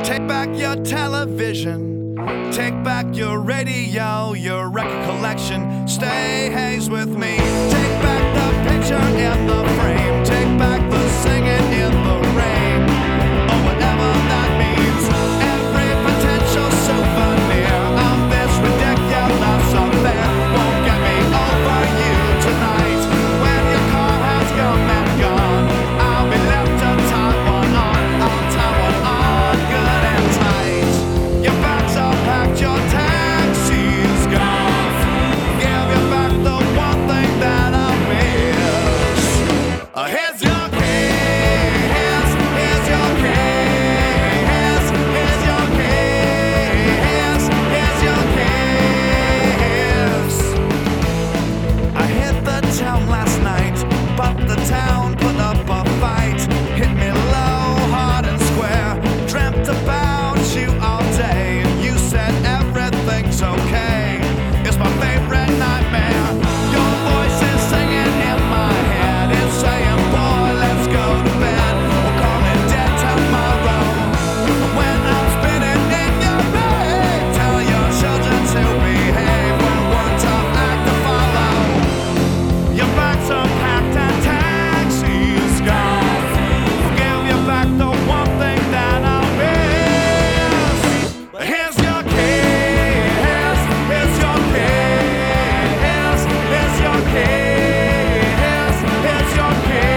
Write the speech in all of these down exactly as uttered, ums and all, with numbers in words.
Take back your television, take back your radio, your record collection. Stay haze with me. Take back the picture in the frame, take back the singing in the rain, or whatever that means. Every potential souvenir of this ridiculous affair won't get me over you tonight. When your car has come and gone, I'll be left to tie one on. I'll tie one on good and tight. Your bags are packed, your taxi's gone. Give you back the one thing that I miss. Uh, here's your kiss, here's your kiss, here's your kiss, here's your kiss. I hit the town last night, but the town put up a fight. Hit me low, hard and square. Dreamt about you all day, and you said everything's okay. It's my favorite nightmare. Your voice is singing in my head. It's saying, boy, let's go to bed. We'll call it dead tomorrow. When I'm spinning in your bed, tell your children to behave. When one tough act to follow. Your bags are packed and taxi's gone. Give you back the one thing that I'll miss. Here's your kiss, here's your kiss, here's your kiss, here's your kiss.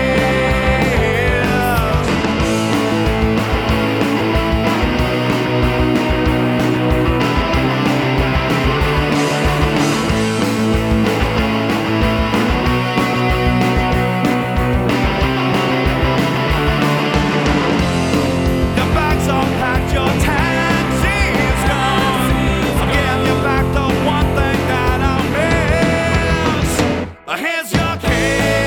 Your bags are packed, your taxi's gone. I'll give you back the one thing that I'll miss. Here's your kiss.